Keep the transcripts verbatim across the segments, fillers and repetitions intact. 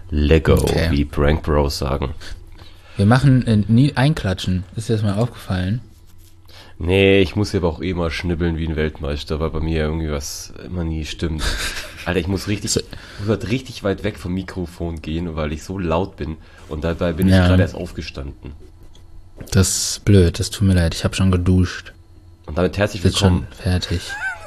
Lego, Okay. wie Prank Bros sagen. Wir machen äh, nie einklatschen. Ist dir das mal aufgefallen? Nee, ich muss ja aber auch eh mal schnibbeln wie ein Weltmeister, weil bei mir irgendwie was immer nie stimmt. Alter, ich muss richtig, So- muss halt richtig weit weg vom Mikrofon gehen, weil ich so laut bin. Und dabei bin Ja. ich gerade erst aufgestanden. Das ist blöd, das tut mir leid. Ich habe schon geduscht. Und damit herzlich Ist willkommen schon fertig.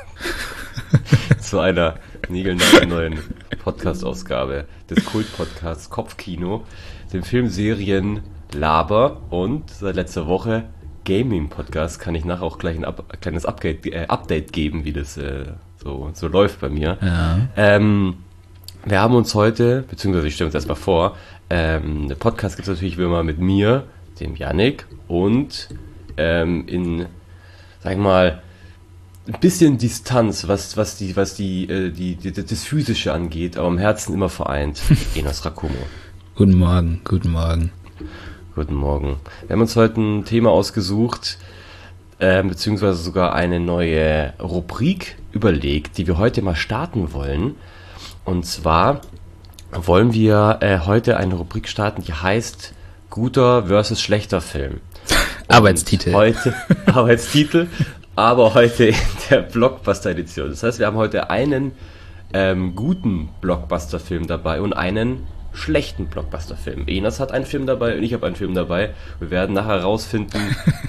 zu einer neuen Podcast-Ausgabe des Kult-Podcasts Kopfkino, dem Filmserien Laber und seit letzter Woche Gaming-Podcast. Kann ich nachher auch gleich ein Up kleines Update, äh, Update geben, wie das äh, so, so läuft bei mir. Ja. Ähm, wir haben uns heute, beziehungsweise ich stelle uns erstmal vor, ähm, der Podcast gibt es natürlich wie immer mit mir, dem Yannick und ähm, in, sag ich mal, ein bisschen Distanz, was, was die, was die, äh, die, die, das Physische angeht, aber im Herzen immer vereint. Enos Rakumo. Guten Morgen, guten Morgen. Guten Morgen. Wir haben uns heute ein Thema ausgesucht, äh, beziehungsweise sogar eine neue Rubrik überlegt, die wir heute mal starten wollen. Und zwar wollen wir äh, heute eine Rubrik starten, die heißt Guter versus schlechter Film. Und Arbeitstitel. Heute, Arbeitstitel, aber heute in der Blockbuster-Edition. Das heißt, wir haben heute einen ähm, guten Blockbuster-Film dabei und einen schlechten Blockbuster-Film. Enas hat einen Film dabei und ich habe einen Film dabei. Wir werden nachher rausfinden,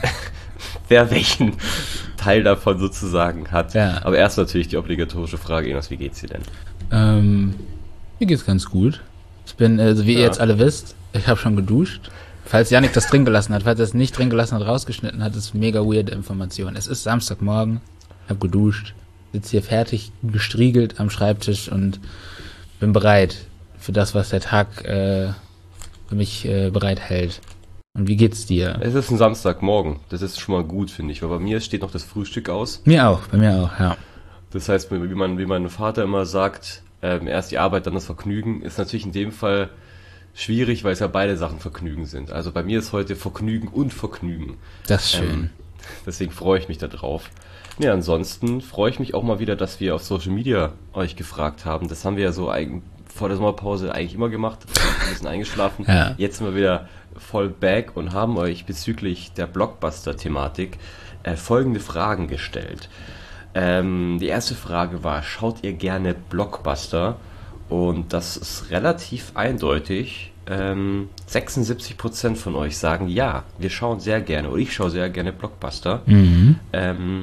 wer welchen Teil davon sozusagen hat. Ja. Aber erst natürlich die obligatorische Frage, Enas, wie geht's dir denn? Ähm, mir geht's ganz gut. Ich bin, also wie ihr Ja. jetzt alle wisst, ich habe schon geduscht. Falls Yannick das drin gelassen hat, falls er es nicht drin gelassen hat, rausgeschnitten hat, ist mega weirde Information. Es ist Samstagmorgen, ich habe geduscht, sitze hier fertig gestriegelt am Schreibtisch und bin bereit für das, was der Tag äh, für mich äh, bereithält. Und wie geht's dir? Es ist ein Samstagmorgen. Das ist schon mal gut, finde ich. Weil bei mir steht noch das Frühstück aus. Mir auch, bei mir auch, ja. Das heißt, wie man, wie mein Vater immer sagt, ähm, erst die Arbeit, dann das Vergnügen, ist natürlich in dem Fall schwierig, weil es ja beide Sachen Vergnügen sind. Also bei mir ist heute Vergnügen und Vergnügen. Das ist schön. Ähm, deswegen freue ich mich da drauf. Ja, ansonsten freue ich mich auch mal wieder, dass wir auf Social Media euch gefragt haben. Das haben wir ja so eigen, vor der Sommerpause eigentlich immer gemacht. Ein bisschen eingeschlafen. Ja. Jetzt sind wir wieder voll back und haben euch bezüglich der Blockbuster-Thematik äh, folgende Fragen gestellt. Ähm, die erste Frage war, schaut ihr gerne Blockbuster? Und das ist relativ eindeutig. Ähm, sechsundsiebzig Prozent von euch sagen, ja, wir schauen sehr gerne, oder ich schaue sehr gerne Blockbuster. Mhm. Ähm,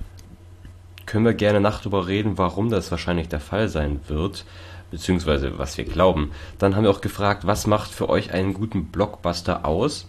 können wir gerne nach drüber reden, warum das wahrscheinlich der Fall sein wird, beziehungsweise was wir glauben. Dann haben wir auch gefragt, was macht für euch einen guten Blockbuster aus?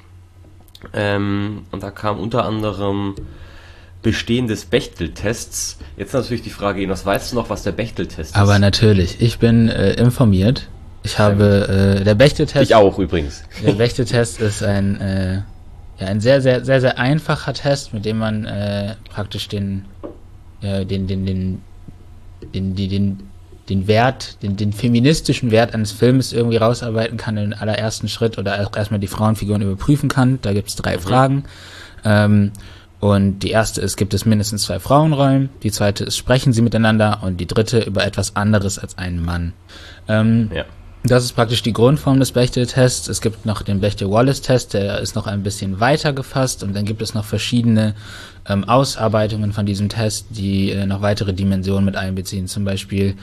Ähm, und da kam unter anderem Bestehen des Bechtel-Tests. Jetzt natürlich die Frage, Enos, weißt du noch, was der Bechtel-Test ist? Aber natürlich, ich bin äh, informiert. Ich habe, äh, der Bechtel-Test... Ich auch übrigens. Der Bechtel-Test ist ein, äh, ja, ein sehr, sehr, sehr, sehr einfacher Test, mit dem man äh, praktisch den, ja, den, den, den, den, den, den, den Wert, den, den feministischen Wert eines Filmes irgendwie rausarbeiten kann, den allerersten Schritt, oder auch erstmal die Frauenfiguren überprüfen kann. Da gibt es drei Mhm. Fragen. Ähm, und die erste ist, gibt es mindestens zwei Frauenrollen? Die zweite ist, sprechen sie miteinander? Und die dritte über etwas anderes als einen Mann. Ähm, Ja. Das ist praktisch die Grundform des Bechdel-Tests. Es gibt noch den Bechdel-Wallace-Test, der ist noch ein bisschen weiter gefasst. Und dann gibt es noch verschiedene ähm, Ausarbeitungen von diesem Test, die äh, noch weitere Dimensionen mit einbeziehen. Zum Beispiel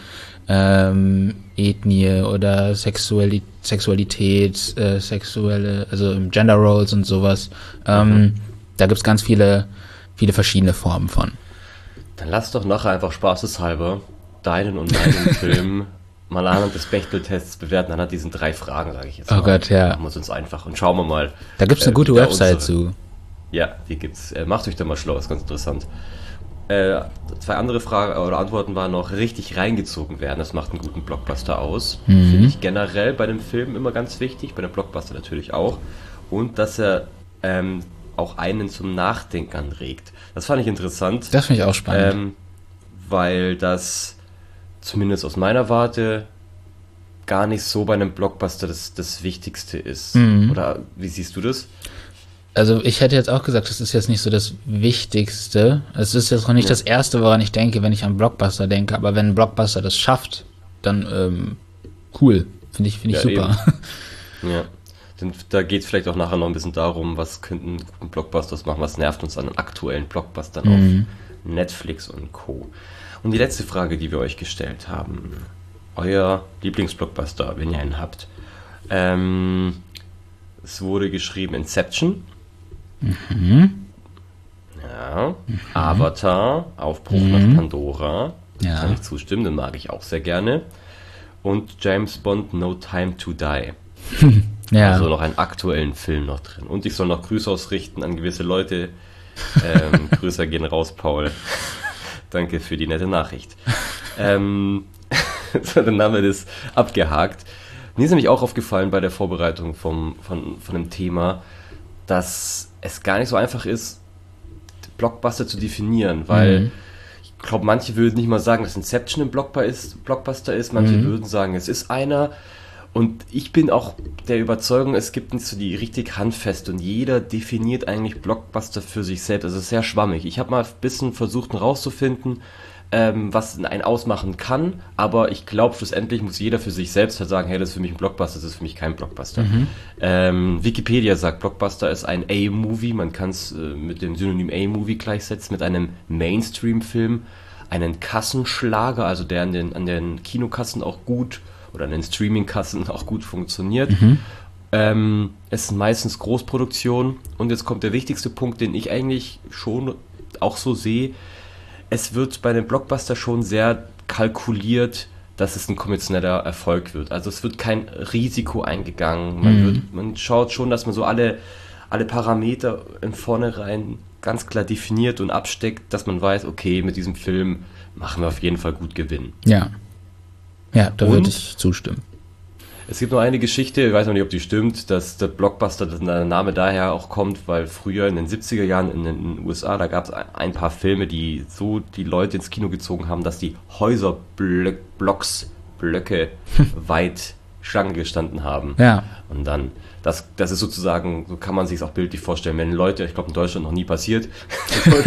ähm, Ethnie oder Sexuali Sexualität, äh, sexuelle, also Gender Roles und sowas. Ähm, Mhm. Da gibt's ganz viele, viele verschiedene Formen von. Dann lass doch nachher einfach spaßeshalber deinen und meinen Film mal anhand des Bechtel-Tests bewerten, anhand diesen drei Fragen, sage ich jetzt Oh mal. Gott, ja. Machen wir es uns einfach und schauen wir mal. Da gibt's eine äh, gute wie da Website unsere- zu. Ja, die gibt's. Äh, macht euch da mal schlau, ist ganz interessant. Äh, zwei andere Fragen oder Antworten waren noch, richtig reingezogen werden. Das macht einen guten Blockbuster aus. Mhm. Finde ich generell bei dem Film immer ganz wichtig, bei dem Blockbuster natürlich auch. Und dass er ähm, auch einen zum Nachdenken anregt. Das fand ich interessant. Das finde ich auch spannend. Ähm, weil das zumindest aus meiner Warte gar nicht so bei einem Blockbuster das, das Wichtigste ist. Mhm. Oder wie siehst du das? Also ich hätte jetzt auch gesagt, das ist jetzt nicht so das Wichtigste. Es ist jetzt noch nicht Ja. das Erste, woran ich denke, wenn ich an Blockbuster denke. Aber wenn ein Blockbuster das schafft, dann ähm, cool. Finde ich, finde ich Ja, super. eben. Ja. Denn da geht es vielleicht auch nachher noch ein bisschen darum, was könnten Blockbusters machen, was nervt uns an den aktuellen Blockbustern Mhm. auf Netflix und Co. Und die letzte Frage, die wir euch gestellt haben, euer Lieblingsblockbuster, wenn ihr einen habt. Ähm, es wurde geschrieben Inception. Mhm. Ja. Avatar, Aufbruch Mhm. nach Pandora. Ja. Kann ich zustimmen, den mag ich auch sehr gerne. Und James Bond, No Time to Die. Ja. Also noch einen aktuellen Film noch drin. Und ich soll noch Grüße ausrichten an gewisse Leute. Ähm, Grüße gehen raus, Paul. Danke für die nette Nachricht. ähm, so, dann haben wir das abgehakt. Mir ist nämlich auch aufgefallen bei der Vorbereitung vom, von, von dem Thema, dass es gar nicht so einfach ist, Blockbuster zu definieren, weil Mhm. ich glaube, manche würden nicht mal sagen, dass Inception ein Blockbuster ist, Blockbuster ist. Manche Mhm. würden sagen, es ist einer. Und ich bin auch der Überzeugung, es gibt nicht so die richtig handfest und jeder definiert eigentlich Blockbuster für sich selbst. Also es ist sehr schwammig. Ich habe mal ein bisschen versucht herauszufinden, ähm, was einen ausmachen kann, aber ich glaube, schlussendlich muss jeder für sich selbst halt sagen, hey, das ist für mich ein Blockbuster, das ist für mich kein Blockbuster. Mhm. Ähm, Wikipedia sagt, Blockbuster ist ein A-Movie, man kann es äh, mit dem Synonym A-Movie gleichsetzen, mit einem Mainstream-Film, einen Kassenschlager, also der an den, an den Kinokassen auch gut oder an den Streaming-Kassen auch gut funktioniert. Mhm. Ähm, es sind meistens Großproduktionen und jetzt kommt der wichtigste Punkt, den ich eigentlich schon auch so sehe. Es wird bei einem Blockbuster schon sehr kalkuliert, dass es ein kommerzieller Erfolg wird. Also es wird kein Risiko eingegangen. Man, Mhm. wird, man schaut schon, dass man so alle, alle Parameter im Vornherein ganz klar definiert und absteckt, dass man weiß, okay, mit diesem Film machen wir auf jeden Fall gut Gewinn. Ja. Ja, da Und? würde ich zustimmen. Es gibt noch eine Geschichte, ich weiß noch nicht, ob die stimmt, dass der Blockbuster, dass der Name daher auch kommt, weil früher in den siebziger Jahren in den U S A, da gab es ein paar Filme, die so die Leute ins Kino gezogen haben, dass die Häuserblocks, Blöcke weit Schlange gestanden haben. Ja. Und dann, das, das ist sozusagen, so kann man sich es auch bildlich vorstellen, wenn Leute, ich glaube in Deutschland noch nie passiert, vor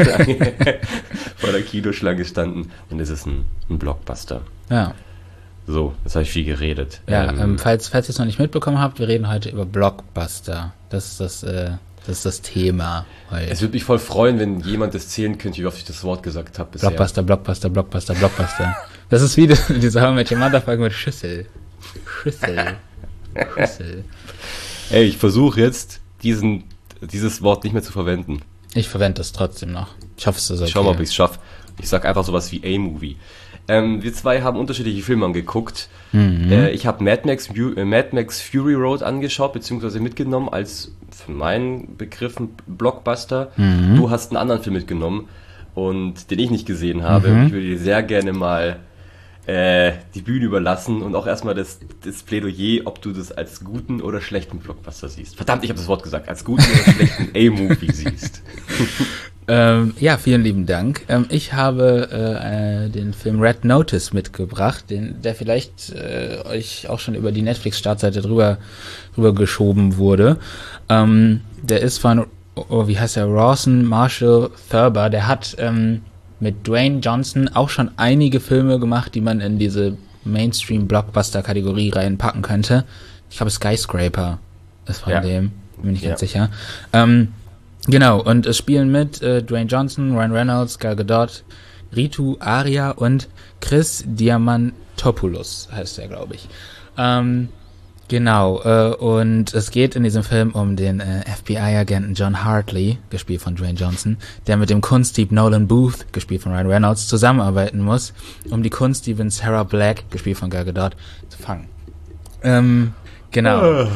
der Kinoschlange standen, dann ist es ein, ein Blockbuster. Ja. So, jetzt habe ich viel geredet. Ja, Ähm, ähm, falls, falls ihr es noch nicht mitbekommen habt, wir reden heute über Blockbuster. Das ist das, äh, das, ist das Thema heute. Es würde mich voll freuen, wenn jemand das zählen könnte, wie oft ich das Wort gesagt habe bisher. Blockbuster, Blockbuster, Blockbuster, Blockbuster. Das ist wie das- diese How I Met Your Mother Folge mit Schüssel. Schüssel. Schüssel. Ey, ich versuche jetzt, diesen, dieses Wort nicht mehr zu verwenden. Ich verwende das trotzdem noch. Ich hoffe, es ist okay. Ich schau mal, ob ich es schaffe. Ich sag einfach sowas wie A-Movie. Ähm, wir zwei haben unterschiedliche Filme angeguckt. Mhm. Äh, ich habe Mad Max, Fu- äh, Mad Max Fury Road angeschaut, beziehungsweise mitgenommen als für meinen Begriff ein Blockbuster. Mhm. Du hast einen anderen Film mitgenommen und den ich nicht gesehen habe. Mhm. Ich würde dir sehr gerne mal äh, die Bühne überlassen und auch erstmal das, das Plädoyer, ob du das als guten oder schlechten Blockbuster siehst. Verdammt, ich habe das Wort gesagt, als guten oder schlechten A-Movie siehst. Ähm, ja, vielen lieben Dank. Ähm, ich habe äh, äh, den Film Red Notice mitgebracht, den, der vielleicht äh, euch auch schon über die Netflix-Startseite drüber, drüber geschoben wurde. Ähm, der ist von, oh, wie heißt der, Rawson Marshall Thurber. Der hat ähm, mit Dwayne Johnson auch schon einige Filme gemacht, die man in diese Mainstream-Blockbuster-Kategorie reinpacken könnte. Ich glaube, Skyscraper ist von Ja. dem, bin ich Ja. ganz sicher. Ähm, Genau, und es spielen mit äh, Dwayne Johnson, Ryan Reynolds, Gal Gadot, Ritu Arya und Chris Diamantopoulos heißt er, glaube ich. Ähm, genau, äh, und es geht in diesem Film um den äh, F B I-Agenten John Hartley, gespielt von Dwayne Johnson, der mit dem Kunstdieb Nolan Booth, gespielt von Ryan Reynolds, zusammenarbeiten muss, um die Kunstdiebin Sarah Black, gespielt von Gal Gadot, zu fangen. Ähm, genau.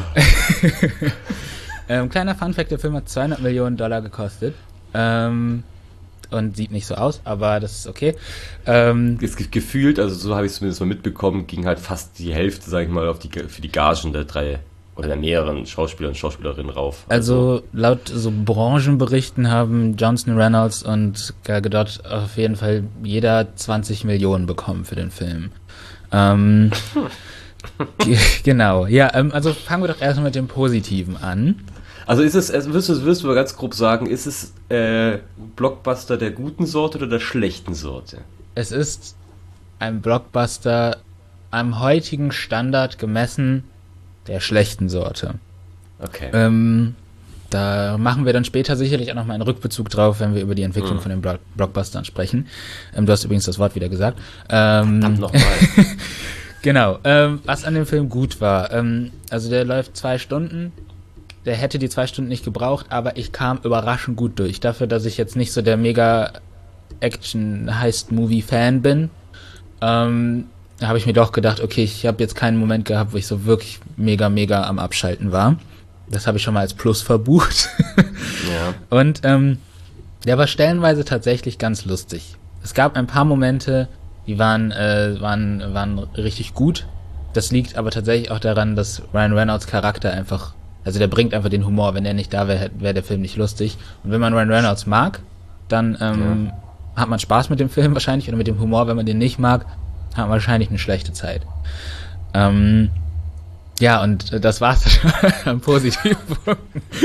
Ähm, kleiner Funfact, der Film hat zweihundert Millionen Dollar gekostet. Ähm, und sieht nicht so aus, aber das ist okay. Ähm, Es ge- gefühlt, also so habe ich es zumindest mal mitbekommen, ging halt fast die Hälfte, sag ich mal, auf die, für die Gagen der drei oder der mehreren Schauspieler und Schauspielerinnen rauf. also laut so Branchenberichten haben Johnson, Reynolds und Gal Gadot auf jeden Fall jeder zwanzig Millionen bekommen für den Film. Ähm, ge- genau, ja, ähm, also fangen wir doch erstmal mit dem Positiven an. Also ist es, also wirst du, wirst du mal ganz grob sagen, ist es äh, Blockbuster der guten Sorte oder der schlechten Sorte? Es ist ein Blockbuster am heutigen Standard gemessen der schlechten Sorte. Okay. Ähm, da machen wir dann später sicherlich auch nochmal einen Rückbezug drauf, wenn wir über die Entwicklung mhm. von den Block- Blockbustern sprechen. Ähm, du hast übrigens das Wort wieder gesagt. Ähm, Verdammt nochmal. Genau. Ähm, was an dem Film gut war. Ähm, also der läuft zwei Stunden. Der hätte die zwei Stunden nicht gebraucht, aber ich kam überraschend gut durch. Dafür, dass ich jetzt nicht so der mega Action-Heist-Movie-Fan bin, ähm, habe ich mir doch gedacht, okay, ich habe jetzt keinen Moment gehabt, wo ich so wirklich mega, mega am Abschalten war. Das habe ich schon mal als Plus verbucht. Ja. Und ähm, der war stellenweise tatsächlich ganz lustig. Es gab ein paar Momente, die waren, äh, waren, waren richtig gut. Das liegt aber tatsächlich auch daran, dass Ryan Reynolds Charakter einfach, also der bringt einfach den Humor. Wenn er nicht da wäre, wäre der Film nicht lustig. Und wenn man Ryan Reynolds mag, dann ähm, ja. hat man Spaß mit dem Film wahrscheinlich, oder mit dem Humor. Wenn man den nicht mag, hat man wahrscheinlich eine schlechte Zeit. Ähm, ja, und das war's schon am positiven Punkt.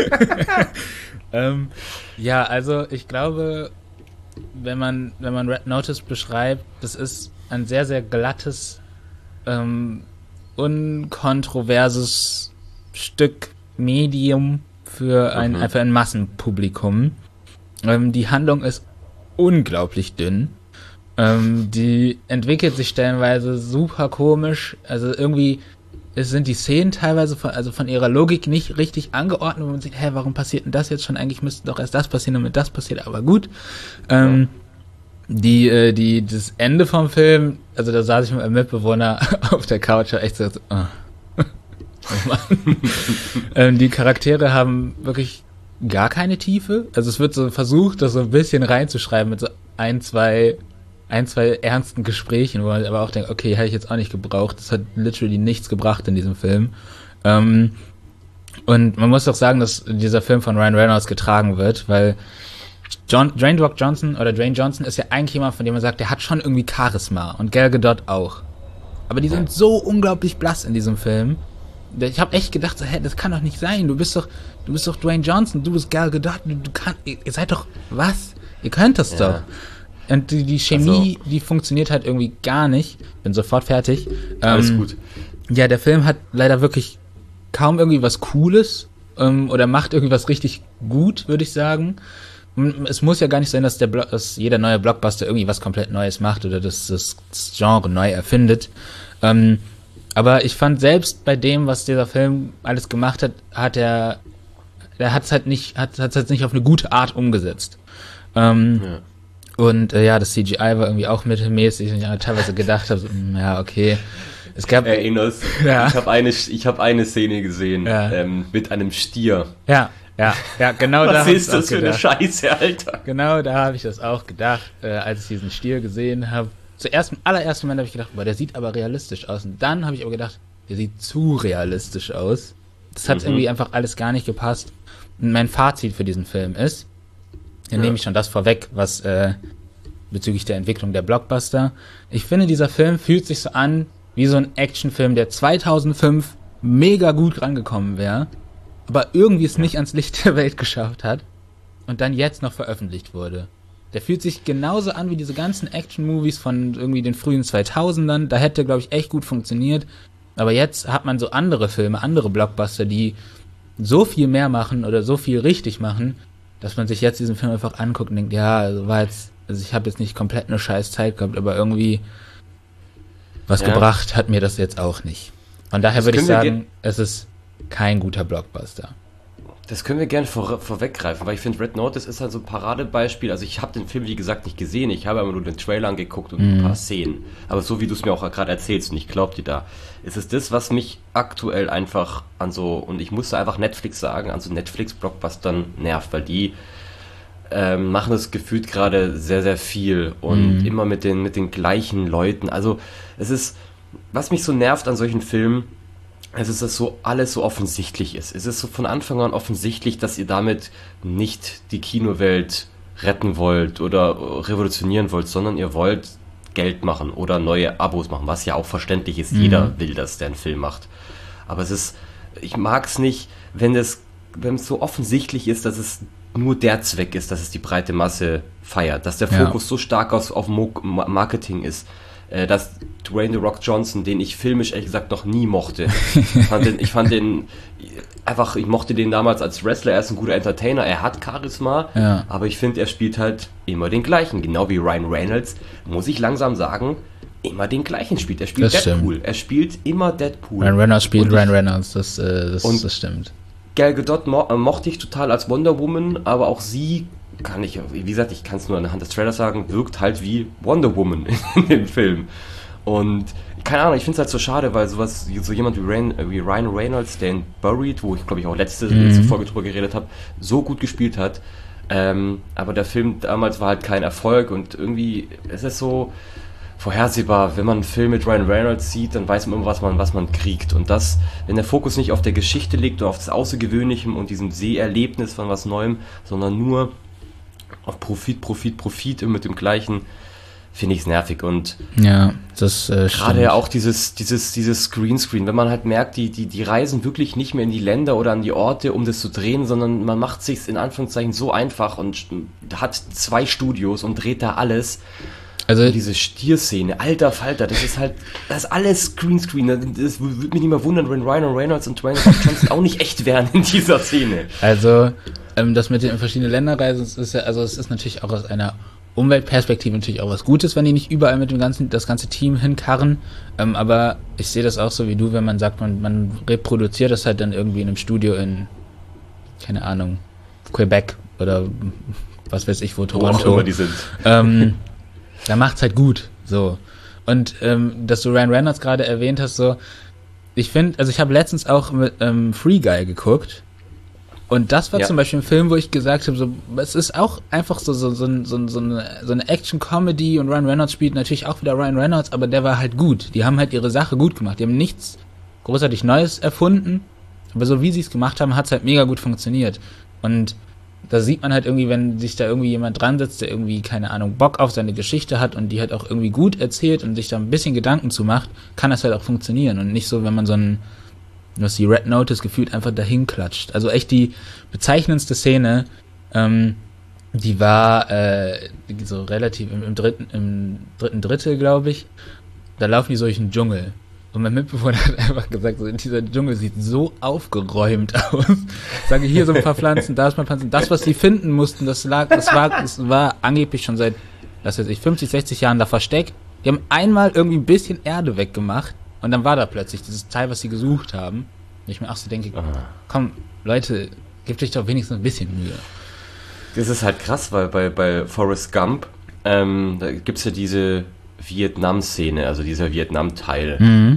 ähm, ja, also ich glaube, wenn man wenn man Red Notice beschreibt, das ist ein sehr, sehr glattes, ähm, unkontroverses Stück Medium für ein, mhm. für ein Massenpublikum. Ähm, die Handlung ist unglaublich dünn. Ähm, die entwickelt sich stellenweise super komisch. Also irgendwie es sind die Szenen teilweise von, also von ihrer Logik nicht richtig angeordnet, wo man sieht, hä, warum passiert denn das jetzt schon? Eigentlich müsste doch erst das passieren, damit das passiert, aber gut. Ähm, ja. Die, äh, die, das Ende vom Film, also da saß ich mit meinem Mitbewohner auf der Couch, war echt so, oh, oh Mann. ähm, die Charaktere haben wirklich gar keine Tiefe. Also es wird so versucht, das so ein bisschen reinzuschreiben mit so ein, zwei ein, zwei ernsten Gesprächen, wo man aber auch denkt, okay, hätte ich jetzt auch nicht gebraucht. Das hat literally nichts gebracht in diesem Film. Ähm, und man muss doch sagen, dass dieser Film von Ryan Reynolds getragen wird, weil John, Dwayne Rock Johnson oder Dwayne Johnson ist ja eigentlich jemand, von dem man sagt, der hat schon irgendwie Charisma und Gal Gadot auch. Aber die sind so unglaublich blass in diesem Film. Ich habe echt gedacht, so, hä, das kann doch nicht sein. Du bist doch, du bist doch Dwayne Johnson, du bist Gal Gadot, du, du kannst, ihr, ihr seid doch, was? Ihr könnt das ja. doch. Und die, die Chemie, also, die funktioniert halt irgendwie gar nicht. Bin sofort fertig. Alles ähm, gut. Ja, der Film hat leider wirklich kaum irgendwie was Cooles ähm, oder macht irgendwas richtig gut, würde ich sagen. Es muss ja gar nicht sein, dass, der Blo- dass jeder neue Blockbuster irgendwie was komplett Neues macht oder dass das Genre neu erfindet. Ähm, aber ich fand selbst bei dem, was dieser Film alles gemacht hat, hat er, er hat es halt nicht, hat es halt nicht auf eine gute Art umgesetzt. Ähm, ja. Und äh, ja, das C G I war irgendwie auch mittelmäßig und ich habe teilweise gedacht, also, ja, okay. Es gab, Erinnerst, ja. ich habe eine, ich hab eine Szene gesehen ja. ähm, mit einem Stier. Ja, ja, ja, genau. Was da ist das für gedacht. Eine Scheiße, Alter? Genau, da habe ich das auch gedacht, äh, als ich diesen Stier gesehen habe. Zuerst, im allerersten Moment habe ich gedacht, boah, der sieht aber realistisch aus. Und dann habe ich aber gedacht, der sieht zu realistisch aus. Das hat mhm. irgendwie einfach alles gar nicht gepasst. Und mein Fazit für diesen Film ist, dann ja. nehme ich schon das vorweg, was äh, bezüglich der Entwicklung der Blockbuster. Ich finde, dieser Film fühlt sich so an wie so ein Actionfilm, der zweitausendfünf mega gut rangekommen wäre, aber irgendwie es nicht ans Licht der Welt geschafft hat und dann jetzt noch veröffentlicht wurde. Der fühlt sich genauso an wie diese ganzen Action-Movies von irgendwie den frühen zweitausendern. Da hätte, glaube ich, echt gut funktioniert. Aber jetzt hat man so andere Filme, andere Blockbuster, die so viel mehr machen oder so viel richtig machen, dass man sich jetzt diesen Film einfach anguckt und denkt, ja, also war jetzt, also ich habe jetzt nicht komplett eine scheiß Zeit gehabt, aber irgendwie was ja. gebracht hat mir das jetzt auch nicht. Von daher würde ich sagen, es ist kein guter Blockbuster. Das können wir gerne vor, vorweggreifen, weil ich finde, Red Notice ist halt so ein Paradebeispiel. Also ich habe den Film, wie gesagt, nicht gesehen. Ich habe aber nur den Trailer angeguckt und mm. ein paar Szenen. Aber so wie du es mir auch gerade erzählst und ich glaube dir da, ist es das, was mich aktuell einfach an so, und ich musste einfach Netflix sagen, an so Netflix-Blockbustern nervt, weil die ähm, machen das gefühlt gerade sehr, sehr viel und mm. immer mit den, mit den gleichen Leuten. Also es ist, was mich so nervt an solchen Filmen, es ist, dass so alles so offensichtlich ist. Es ist so von Anfang an offensichtlich, dass ihr damit nicht die Kinowelt retten wollt oder revolutionieren wollt, sondern ihr wollt Geld machen oder neue Abos machen, was ja auch verständlich ist. Mhm. Jeder will das, der einen Film macht. Aber es ist, ich mag es nicht, wenn es, wenn es so offensichtlich ist, dass es nur der Zweck ist, dass es die breite Masse feiert, dass der Fokus ja. so stark auf, auf Marketing ist. äh, dass Dwayne The Rock Johnson, den ich filmisch ehrlich gesagt noch nie mochte. Ich fand den, ich fand den einfach, ich mochte den damals als Wrestler, er ist ein guter Entertainer, er hat Charisma, ja. aber ich finde, er spielt halt immer den gleichen, genau wie Ryan Reynolds, muss ich langsam sagen, immer den gleichen spielt. Er spielt das Deadpool, stimmt. er spielt immer Deadpool. Ryan Reynolds spielt und Ryan ich, Reynolds, das, äh, das, und das stimmt. Gal Gadot mo- äh, mochte ich total als Wonder Woman, aber auch sie kann ich, wie gesagt, ich kann es nur anhand des Trailers sagen, wirkt halt wie Wonder Woman in dem Film. Und keine Ahnung, ich finde es halt so schade, weil sowas, so jemand wie, Rain, wie Ryan Reynolds, der in Buried, wo ich glaube ich auch letzte, mhm. letzte Folge drüber geredet habe, so gut gespielt hat. Ähm, aber der Film damals war halt kein Erfolg und irgendwie ist es so vorhersehbar, wenn man einen Film mit Ryan Reynolds sieht, dann weiß man immer, was man, was man kriegt. Und das, wenn der Fokus nicht auf der Geschichte liegt oder auf das Außergewöhnliche und diesem Seherlebnis von was Neuem, sondern nur auf Profit, Profit, Profit immer mit dem gleichen, finde ich es nervig. Und ja, das äh, gerade ja auch dieses, dieses, dieses Greenscreen, wenn man halt merkt, die, die, die reisen wirklich nicht mehr in die Länder oder an die Orte, um das zu drehen, sondern man macht sich's in Anführungszeichen so einfach und hat zwei Studios und dreht da alles. Also und diese Stierszene, alter Falter, das ist halt, das ist alles Greenscreen. Das würde mich nicht mehr wundern, wenn Ryan Reynolds und Dwayne Johnson auch nicht echt wären in dieser Szene. Also, ähm, das mit den verschiedenen Länderreisen ist ja, also es ist natürlich auch aus einer Umweltperspektive natürlich auch was Gutes, wenn die nicht überall mit dem ganzen, das ganze Team hinkarren. Ähm, aber ich sehe das auch so wie du, wenn man sagt, man, man reproduziert das halt dann irgendwie in einem Studio in, keine Ahnung, Quebec oder was weiß ich wo, Toronto. Wo auch immer die sind. Ähm, da macht's halt gut, so. Und ähm, dass du Ryan Reynolds gerade erwähnt hast, so, ich finde, also ich habe letztens auch mit ähm, Free Guy geguckt. Und das war ja. zum Beispiel ein Film, wo ich gesagt habe, so, es ist auch einfach so, so, so, so, so eine, so eine Action-Comedy und Ryan Reynolds spielt natürlich auch wieder Ryan Reynolds, aber der war halt gut. Die haben halt ihre Sache gut gemacht. Die haben nichts großartig Neues erfunden, aber so wie sie es gemacht haben, hat es halt mega gut funktioniert. Und da sieht man halt irgendwie, wenn sich da irgendwie jemand dran setzt, der irgendwie, keine Ahnung, Bock auf seine Geschichte hat und die halt auch irgendwie gut erzählt und sich da ein bisschen Gedanken zu macht, kann das halt auch funktionieren. Und nicht so, wenn man so ein was die Red Notice gefühlt einfach dahin klatscht. Also echt die bezeichnendste Szene, ähm, die war äh, so relativ im, im dritten im dritten Drittel, glaube ich. Da laufen die so durch den Dschungel. Und mein Mitbewohner hat einfach gesagt, so, dieser Dschungel sieht so aufgeräumt aus. Ich sage, hier so ein paar Pflanzen, da ist mal Pflanzen. Das, was die finden mussten, das lag, das war, das war angeblich schon seit, was weiß ich, fünfzig, sechzig Jahren da versteckt. Die haben einmal irgendwie ein bisschen Erde weggemacht. Und dann war da plötzlich dieses Teil, was sie gesucht haben. Und ich mir auch so denke, komm, Leute, gebt euch doch wenigstens ein bisschen Mühe. Das ist halt krass, weil bei, bei Forrest Gump, ähm, da gibt es ja diese Vietnam-Szene, also dieser Vietnam-Teil, Mhm.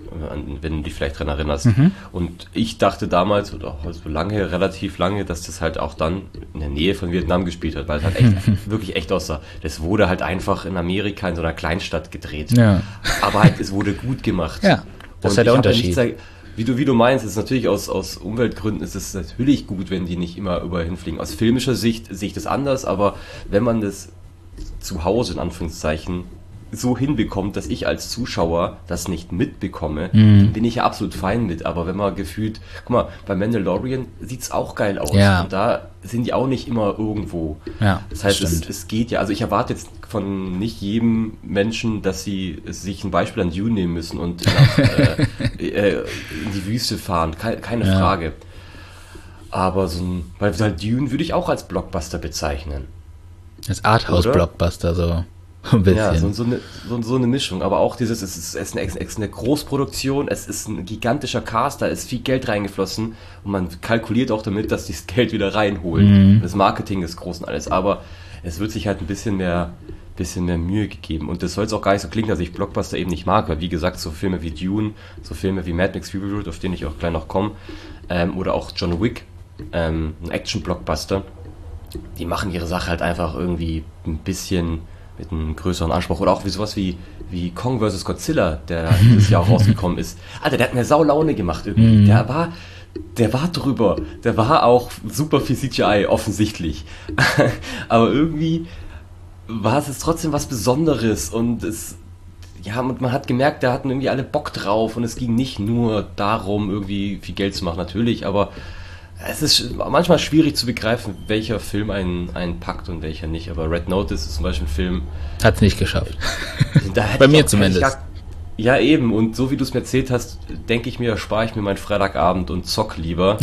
wenn du dich vielleicht dran erinnerst. Mhm. Und ich dachte damals, oder auch so lange, relativ lange, dass das halt auch dann in der Nähe von Vietnam gespielt hat, weil es halt echt, wirklich echt aussah. Das wurde halt einfach in Amerika in so einer Kleinstadt gedreht. Ja. Aber halt, es wurde gut gemacht. Ja, das ist Und halt der ich hab Unterschied. Ja nicht, wie du, wie du meinst, ist natürlich aus, aus Umweltgründen ist es natürlich gut, wenn die nicht immer überall hinfliegen. Aus filmischer Sicht sehe ich das anders, aber wenn man das zu Hause in Anführungszeichen so hinbekommt, dass ich als Zuschauer das nicht mitbekomme, Mhm. bin ich ja absolut fein mit. Aber wenn man gefühlt, guck mal, bei Mandalorian sieht's auch geil aus. Ja. Und da sind die auch nicht immer irgendwo. Ja, Das heißt, es, stimmt. es geht ja, also ich erwarte jetzt von nicht jedem Menschen, dass sie sich ein Beispiel an Dune nehmen müssen und nach, äh, äh, in die Wüste fahren. Keine, keine Ja. Frage. Aber so ein, weil halt Dune würde ich auch als Blockbuster bezeichnen. Das Arthouse-Blockbuster, so ein bisschen. Ja, so, so, eine, so, so eine Mischung. Aber auch dieses, es ist, es ist eine, es ist eine Großproduktion, es ist ein gigantischer Cast, da ist viel Geld reingeflossen und man kalkuliert auch damit, dass die das Geld wieder reinholen. Mhm. Das Marketing ist groß und alles, aber es wird sich halt ein bisschen mehr, bisschen mehr Mühe gegeben. Und das soll jetzt auch gar nicht so klingen, dass ich Blockbuster eben nicht mag, weil wie gesagt, so Filme wie Dune, so Filme wie Mad Max Fury Road, auf den ich auch gleich noch komme, ähm, oder auch John Wick, ähm, ein Action-Blockbuster, die machen ihre Sache halt einfach irgendwie ein bisschen mit einem größeren Anspruch. Oder auch wie sowas wie, wie Kong versus. Godzilla, der dieses Jahr auch rausgekommen ist. Alter, der hat mir sau Laune gemacht irgendwie. Mhm. Der war, der war drüber. Der war auch super viel C G I, offensichtlich. Aber irgendwie war es jetzt trotzdem was Besonderes und es, ja, und man hat gemerkt, da hatten irgendwie alle Bock drauf und es ging nicht nur darum, irgendwie viel Geld zu machen, natürlich, aber Es ist manchmal schwierig zu begreifen, welcher Film einen, einen packt und welcher nicht. Aber Red Notice ist zum Beispiel ein Film... Hat es nicht geschafft. Bei mir zumindest. Gar, ja eben, und so wie du es mir erzählt hast, denke ich mir, spare ich mir meinen Freitagabend und zock lieber.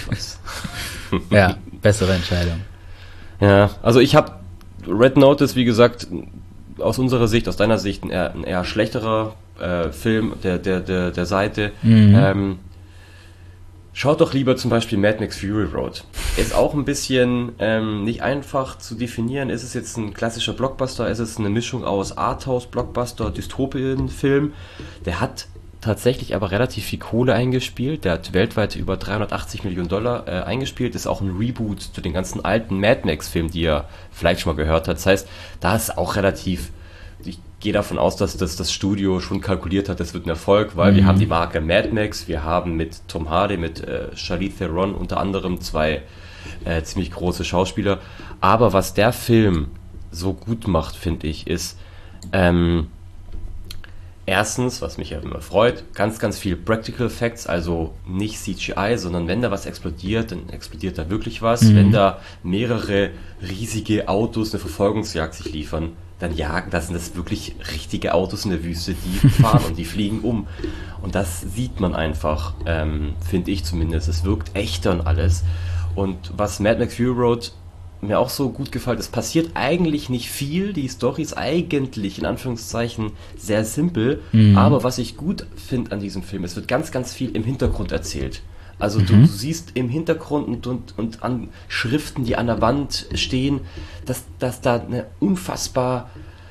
Ja, bessere Entscheidung. Ja, also ich habe Red Notice, wie gesagt, aus unserer Sicht, aus deiner Sicht, ein eher, ein eher schlechterer äh, Film der, der, der, der Seite. Mhm. Ähm, Schaut doch lieber zum Beispiel Mad Max Fury Road. Ist auch ein bisschen ähm, nicht einfach zu definieren. Ist es jetzt ein klassischer Blockbuster? Ist es eine Mischung aus Arthouse, Blockbuster, Dystopien-Film? Der hat tatsächlich aber relativ viel Kohle eingespielt. Der hat weltweit über dreihundertachtzig Millionen Dollar äh, eingespielt. Ist auch ein Reboot zu den ganzen alten Mad Max-Filmen, die ihr vielleicht schon mal gehört habt. Das heißt, da ist auch relativ... Ich gehe davon aus, dass das, das Studio schon kalkuliert hat, das wird ein Erfolg, weil mhm. wir haben die Marke Mad Max, wir haben mit Tom Hardy, mit äh, Charlize Theron unter anderem zwei äh, ziemlich große Schauspieler. Aber was der Film so gut macht, finde ich, ist ähm, erstens, was mich ja immer freut, ganz, ganz viel Practical Effects, also nicht C G I, sondern wenn da was explodiert, dann explodiert da wirklich was. Mhm. Wenn da mehrere riesige Autos eine Verfolgungsjagd sich liefern, dann jagen, das sind das wirklich richtige Autos in der Wüste, die fahren und die fliegen um. Und das sieht man einfach, ähm, finde ich zumindest. Es wirkt echter und alles. Und was Mad Max Fury Road mir auch so gut gefällt, es passiert eigentlich nicht viel. Die Story ist eigentlich, in Anführungszeichen, sehr simpel. Mhm. Aber was ich gut finde an diesem Film, es wird ganz, ganz viel im Hintergrund erzählt. Also mhm. du, du siehst im Hintergrund und, und, und an Schriften, die an der Wand stehen, dass, dass da eine unfassbar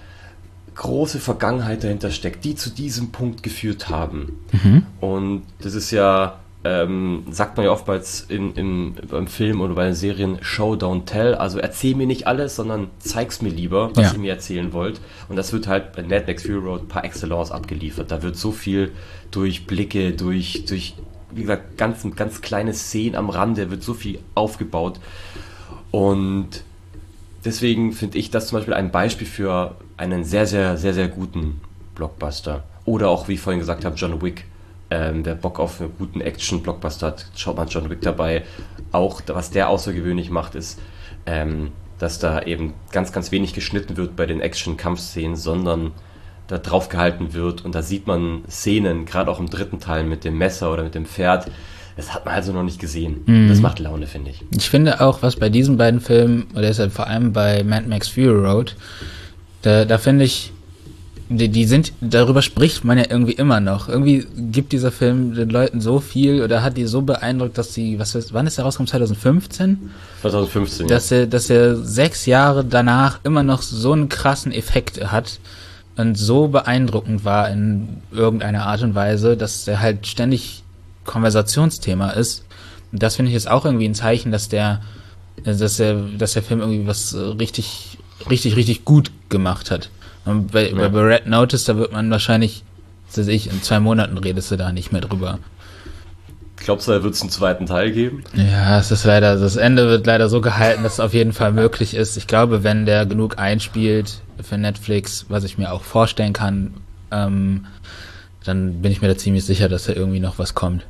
große Vergangenheit dahinter steckt, die zu diesem Punkt geführt haben. Mhm. Und das ist ja, ähm, sagt man ja oftmals in, in, beim Film oder bei den Serien, Show, don't tell. Also erzähl mir nicht alles, sondern zeig's mir lieber, was ja. ihr mir erzählen wollt. Und das wird halt bei Mad Max Fury Road par excellence abgeliefert. Da wird so viel durch Blicke, durch... durch wie gesagt, ganz, ganz kleine Szenen am Rande, wird so viel aufgebaut. Und deswegen finde ich das zum Beispiel ein Beispiel für einen sehr, sehr, sehr, sehr guten Blockbuster. Oder auch, wie ich vorhin gesagt habe, John Wick. Ähm, wer Bock auf einen guten Action-Blockbuster hat, schaut mal John Wick dabei. Auch, was der außergewöhnlich macht, ist, ähm, dass da eben ganz, ganz wenig geschnitten wird bei den Action-Kampfszenen, sondern da drauf gehalten wird und da sieht man Szenen, gerade auch im dritten Teil mit dem Messer oder mit dem Pferd, das hat man also noch nicht gesehen. Mhm. Das macht Laune, finde ich. Ich finde auch, was bei diesen beiden Filmen, oder deshalb vor allem bei Mad Max Fury Road, da, da finde ich, die, die sind, darüber spricht man ja irgendwie immer noch. Irgendwie gibt dieser Film den Leuten so viel oder hat die so beeindruckt, dass sie, was ist, wann ist der rausgekommen? zwanzig fünfzehn? zwanzig fünfzehn, dass ja. Er, dass er sechs Jahre danach immer noch so einen krassen Effekt hat und so beeindruckend war in irgendeiner Art und Weise, dass er halt ständig Konversationsthema ist. Und das finde ich jetzt auch irgendwie ein Zeichen, dass der, dass der, dass der Film irgendwie was richtig, richtig, richtig gut gemacht hat. Und bei, ja. bei Red Notice, da wird man wahrscheinlich, was weiß ich, in zwei Monaten redest du da nicht mehr drüber. Glaubst du, da wird es einen zweiten Teil geben? Ja, es ist leider, das Ende wird leider so gehalten, dass es auf jeden Fall möglich ist. Ich glaube, wenn der genug einspielt für Netflix, was ich mir auch vorstellen kann, ähm, dann bin ich mir da ziemlich sicher, dass da irgendwie noch was kommt.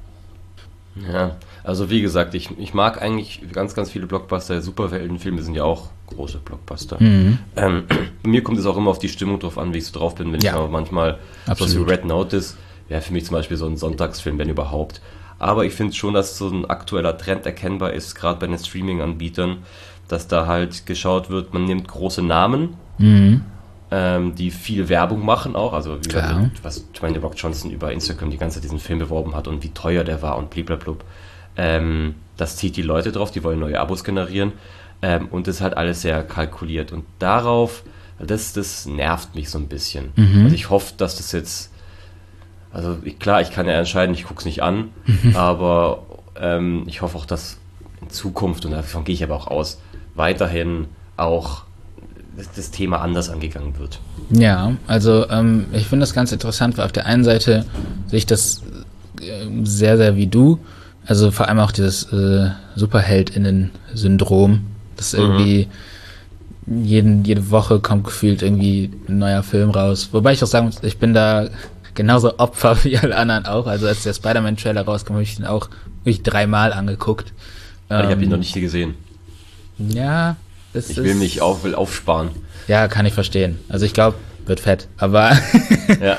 Ja, also wie gesagt, ich, ich mag eigentlich ganz, ganz viele Blockbuster. Superheldenfilme sind ja auch große Blockbuster. Mhm. Ähm, bei mir kommt es auch immer auf die Stimmung drauf an, wie ich so drauf bin. Wenn ja. ich aber manchmal, Absolut. so wie Red Notice, wäre für mich zum Beispiel so ein Sonntagsfilm, wenn überhaupt. Aber ich finde schon, dass so ein aktueller Trend erkennbar ist, gerade bei den Streaming-Anbietern, dass da halt geschaut wird, man nimmt große Namen, mhm. ähm, die viel Werbung machen auch, also wie gesagt, was Dwayne Rock Johnson über Instagram die ganze Zeit diesen Film beworben hat und wie teuer der war und blablabla. Ähm, das zieht die Leute drauf, die wollen neue Abos generieren ähm, und das ist halt alles sehr kalkuliert. Und darauf, das, das nervt mich so ein bisschen. Mhm. Also ich hoffe, dass das jetzt Also ich, klar, ich kann ja entscheiden, ich gucke es nicht an, mhm. aber ähm, ich hoffe auch, dass in Zukunft, und davon gehe ich aber auch aus, weiterhin auch das, das Thema anders angegangen wird. Ja, also ähm, ich finde das ganz interessant, weil auf der einen Seite sehe ich das äh, sehr, sehr wie du, also vor allem auch dieses äh, SuperheldInnen-Syndrom, das irgendwie mhm. jeden, jede Woche kommt gefühlt irgendwie ein neuer Film raus, wobei ich auch sagen muss, ich bin da genauso Opfer wie alle anderen auch. Also als der Spider-Man-Trailer rauskam, habe ich den auch wirklich dreimal angeguckt. Aber Ähm, ich habe ihn noch nicht gesehen. Ja, das Ich ist, will mich auf, will aufsparen. Ja, kann ich verstehen. Also ich glaube, wird fett. Aber Ja.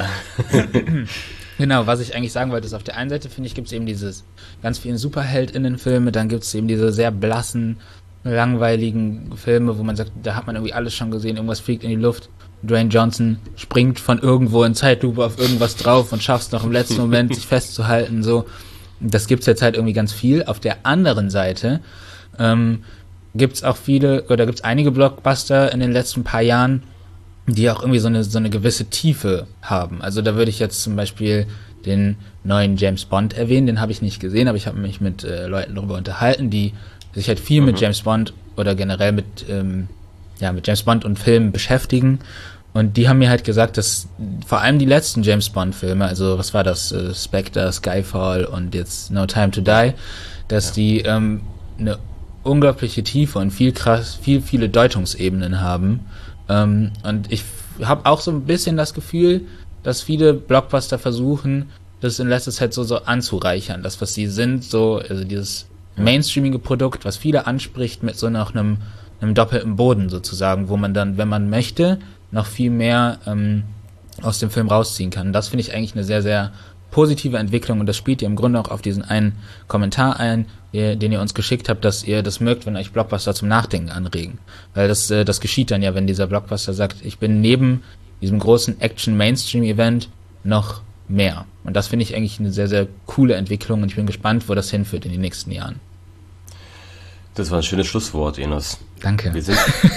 genau, was ich eigentlich sagen wollte, ist, auf der einen Seite, finde ich, gibt es eben dieses ganz vielen SuperheldInnen-Filme, dann gibt es eben diese sehr blassen, langweiligen Filme, wo man sagt, da hat man irgendwie alles schon gesehen, irgendwas fliegt in die Luft. Dwayne Johnson springt von irgendwo in Zeitlupe auf irgendwas drauf und schafft es noch im letzten Moment, sich festzuhalten. So, das gibt's jetzt halt irgendwie ganz viel. Auf der anderen Seite ähm, gibt's auch viele, oder gibt's einige Blockbuster in den letzten paar Jahren, die auch irgendwie so eine so eine gewisse Tiefe haben. Also da würde ich jetzt zum Beispiel den neuen James Bond erwähnen, den habe ich nicht gesehen, aber ich habe mich mit äh, Leuten darüber unterhalten, die sich halt viel mhm. mit James Bond oder generell mit ähm, ja mit James Bond und Filmen beschäftigen. Und die haben mir halt gesagt, dass vor allem die letzten James Bond-Filme, also was war das, äh, Spectre, Skyfall und jetzt No Time to Die, dass ja. die ähm, eine unglaubliche Tiefe und viel krass, viel, viele Deutungsebenen haben. Ähm, und ich habe auch so ein bisschen das Gefühl, dass viele Blockbuster versuchen, das in letzter Zeit so, so anzureichern, das, was sie sind, so, also dieses mainstreamige Produkt, was viele anspricht, mit so noch einem, einem doppelten Boden sozusagen, wo man dann, wenn man möchte, noch viel mehr ähm, aus dem Film rausziehen kann. Das finde ich eigentlich eine sehr, sehr positive Entwicklung und das spielt ihr im Grunde auch auf diesen einen Kommentar ein, ihr, den ihr uns geschickt habt, dass ihr das mögt, wenn euch Blockbuster zum Nachdenken anregen. Weil das, äh, das geschieht dann ja, wenn dieser Blockbuster sagt, ich bin neben diesem großen Action-Mainstream-Event noch mehr. Und das finde ich eigentlich eine sehr, sehr coole Entwicklung und ich bin gespannt, wo das hinführt in den nächsten Jahren. Das war ein schönes Schlusswort, Enos. Danke. Wir sind,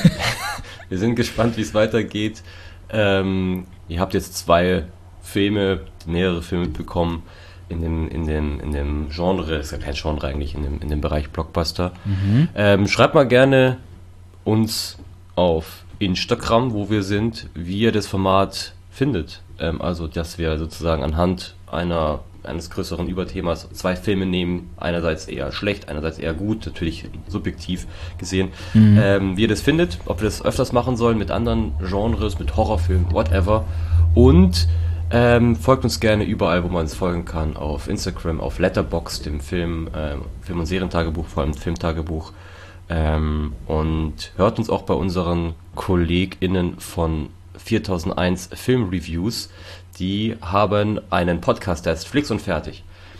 wir sind gespannt, wie es weitergeht. Ähm, ihr habt jetzt zwei Filme, mehrere Filme bekommen in dem, in dem, in dem Genre, das ist ja kein Genre eigentlich, in dem, in dem Bereich Blockbuster. Mhm. Ähm, schreibt mal gerne uns auf Instagram, wo wir sind, wie ihr das Format findet. Ähm, also, dass wir sozusagen anhand einer, eines größeren Überthemas zwei Filme nehmen, einerseits eher schlecht, einerseits eher gut, natürlich subjektiv gesehen, mhm. ähm, wie ihr das findet, ob wir das öfters machen sollen mit anderen Genres, mit Horrorfilmen, whatever. Und Ähm, folgt uns gerne überall, wo man uns folgen kann, auf Instagram, auf Letterboxd, dem Film, äh, Film- und Serientagebuch, vor allem Filmtagebuch, ähm, und hört uns auch bei unseren KollegInnen von viertausendeins Filmreviews, die haben einen Podcast, der ist Flix und Fertig.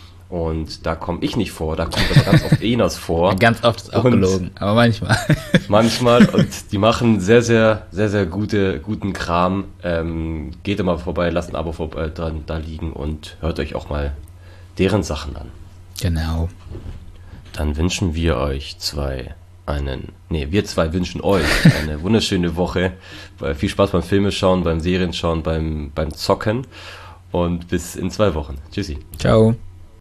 Und da komme ich nicht vor, da kommt aber ganz oft Enos vor. Ja, ganz oft ist auch und gelogen, aber manchmal. Manchmal, und die machen sehr, sehr, sehr, sehr gute, guten Kram. Ähm, geht immer vorbei, lasst ein Abo vorbei, dran, da liegen und hört euch auch mal deren Sachen an. Genau. Dann wünschen wir euch zwei einen, nee, wir zwei wünschen euch eine wunderschöne Woche. Viel Spaß beim Filmeschauen, beim Serienschauen, beim, beim Zocken und bis in zwei Wochen. Tschüssi. Ciao.